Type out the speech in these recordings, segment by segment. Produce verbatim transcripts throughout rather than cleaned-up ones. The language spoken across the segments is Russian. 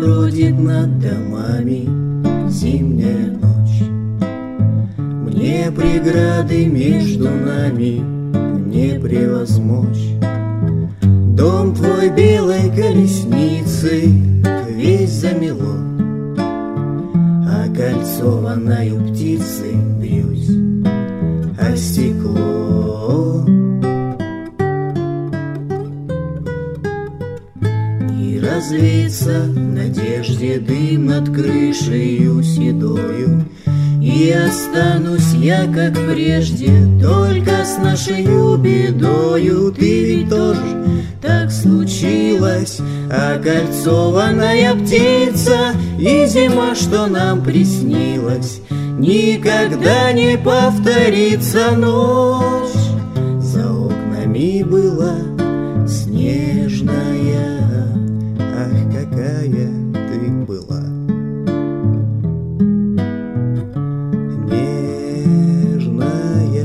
бродит над домами зимняя ночь. Мне преграды между нами не превозмочь. Дом твой белой колесницей весь замело, окольцованною птицей бьюсь о стекло. И развеется в надежде дым над крышею седою, и останусь я, как прежде, только с нашею бедою. Ты ведь тоже так случилось, окольцованная птица, и зима, что нам приснилась, никогда не повторится. Ночь за окнами была снежная, ах, какая ты была нежная.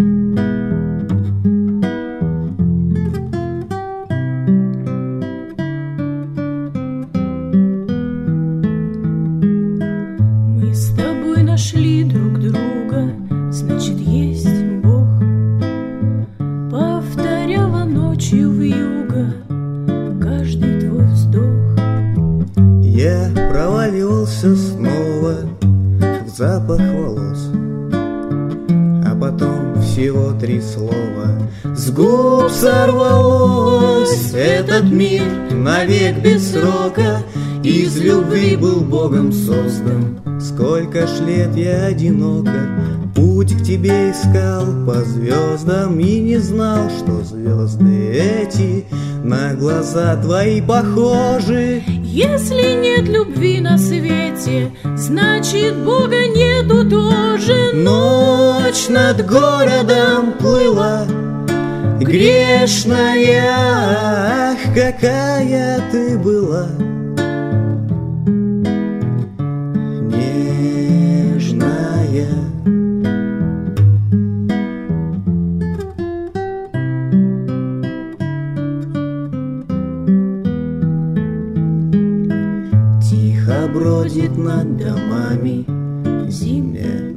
Мы с тобой нашли друг друга, значит, есть Бог. Повторяла ночью вьюга каждый твой вздох. Я провалился снова в запах волос, а потом всего три слова с губ сорвалось. Этот мир навек без срока из любви был Богом создан. Сколько ж лет я одиноко путь к тебе искал по звездам, и не знал, что звезды эти на глаза твои похожи. Если нет любви на свете, значит, Бога нету тоже. Ночь над городом плыла грешная, ах, какая ты была нежная. Тихо бродит над домами зимняя